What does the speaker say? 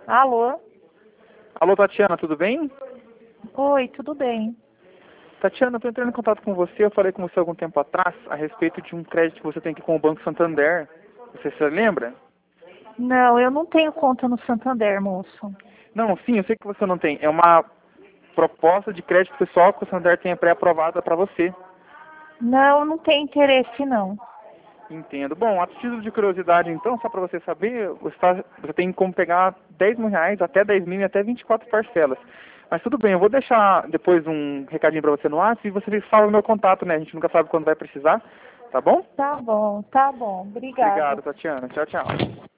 Alô? Alô, Tatiana, tudo bem? Oi, tudo bem? Tatiana, eu estou entrando em contato com você. Eu falei com você algum tempo atrás a respeito de um crédito que você tem aqui com o Banco Santander. Você se lembra? Não, eu não tenho conta no Santander, moço. Não, sim, eu sei que você não tem. É uma proposta de crédito pessoal que o Santander tenha pré-aprovada para você. Não, não tenho interesse, não. Entendo. Bom, a título de curiosidade, então, só para você saber, você tem como pegar R$ 10.000, até 10 mil e até 24 parcelas. Mas tudo bem, eu vou deixar depois um recadinho para você no WhatsApp e você fala o meu contato, né? A gente nunca sabe quando vai precisar, tá bom? Tá bom, tá bom. Obrigada. Obrigado, Tatiana. Tchau, tchau.